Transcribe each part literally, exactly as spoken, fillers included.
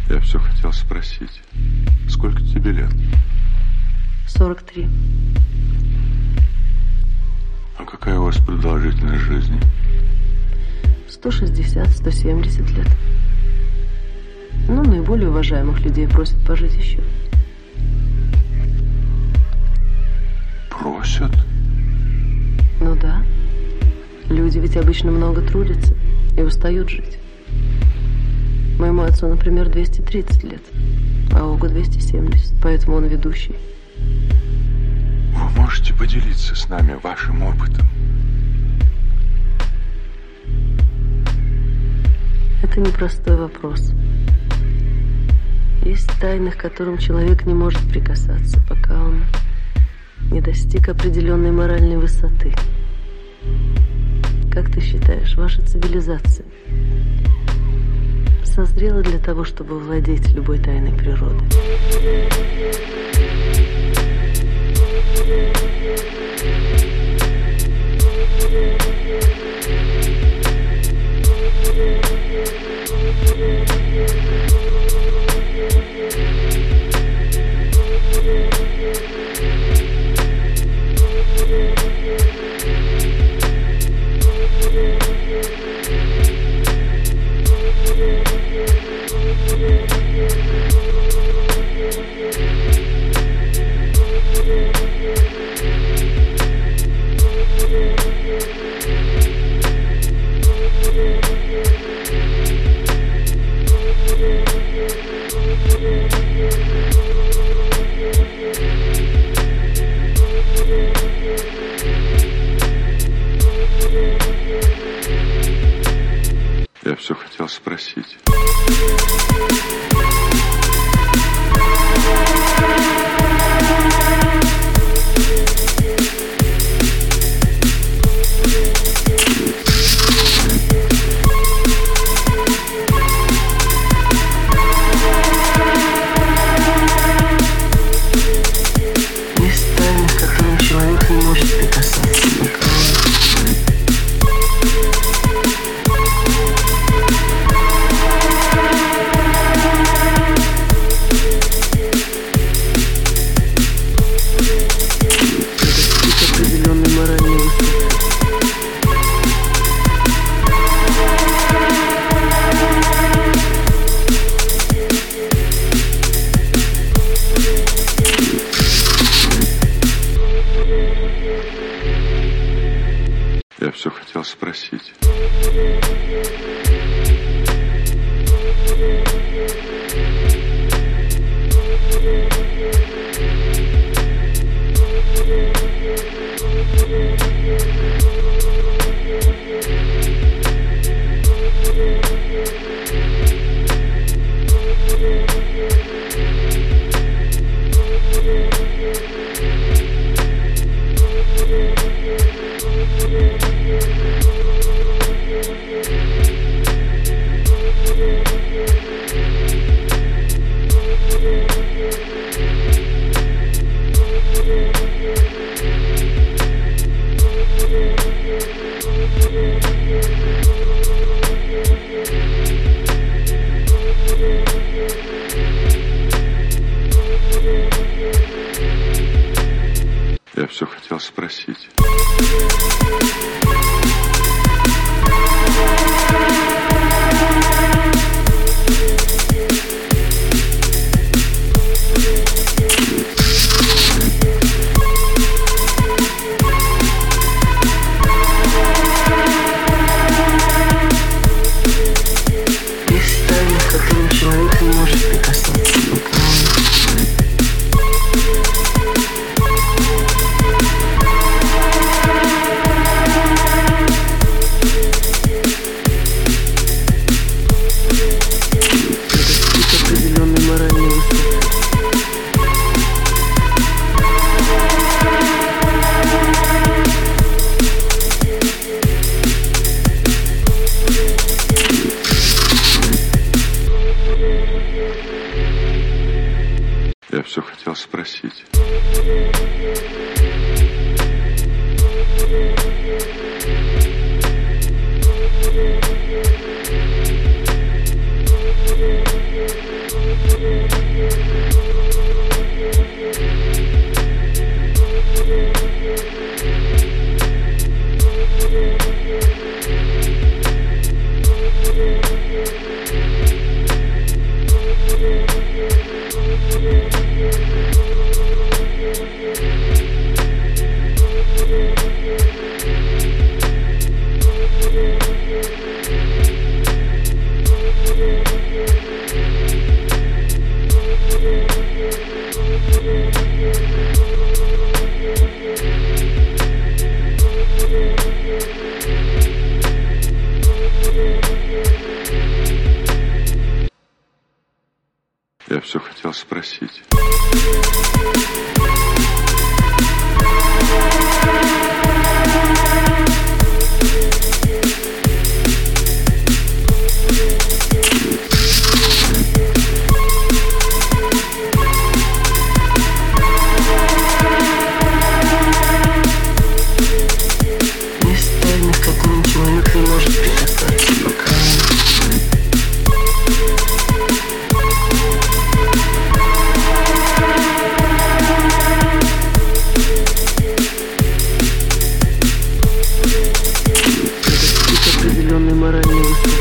Я все хотел спросить, сколько тебе лет? сорок три. А какая у вас продолжительность жизни? сто шестьдесят - сто семьдесят лет. Ну, наиболее уважаемых людей просят пожить еще. Просят? Ну да. Люди ведь обычно много трудятся и устают жить. Моему отцу, например, двести тридцать лет, а Огу двести семьдесят, поэтому он ведущий. Вы можете поделиться с нами вашим опытом? Это непростой вопрос. Есть тайны, к которым человек не может прикасаться, пока он не достиг определенной моральной высоты. Как ты считаешь, ваша цивилизация созрела для того, чтобы владеть любой тайной природы? Я все хотел спросить. Есть тайны, к которым человек не может прикасаться. Определенной моральной высоты. Я все хотел спросить. Я все хотел спросить. Есть тайны, к которым человек не может прикоснуться. Определенной моральной высоты. Я все хотел спросить. Я все хотел спросить. Есть тайны, к которым человек не может прикасаться, пока определенной моральной высоты.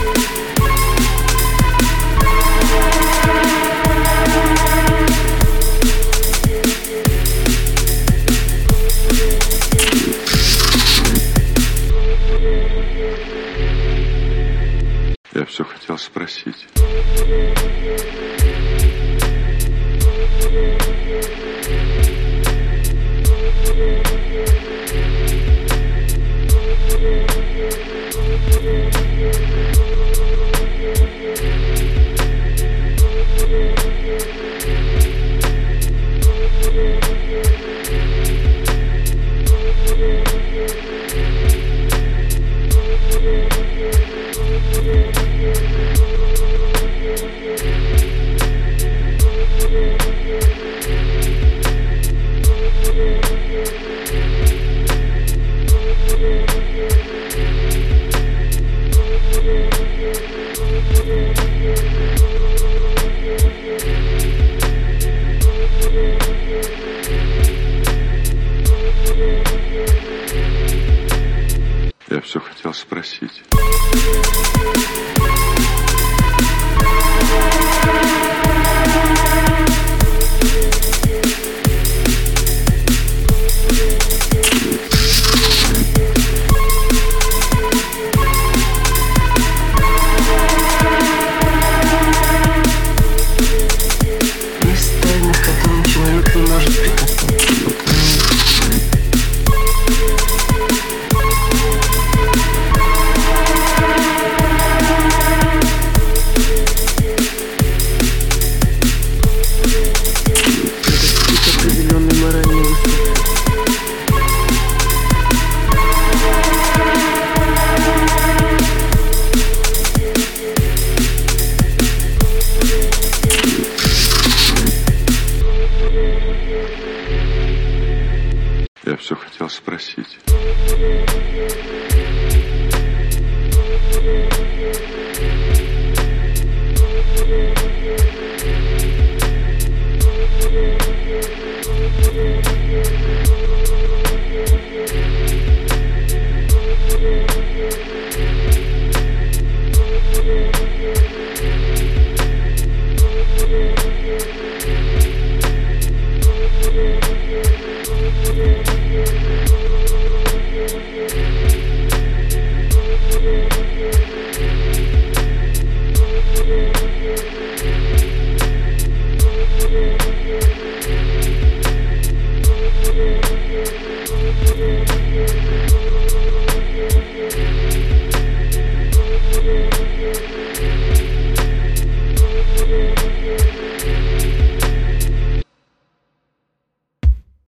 Я все хотел спросить. Я все хотел спросить. Есть тайны, к которым человек не может прикоснуться, пока определенной моральной высоты. Я все хотел спросить.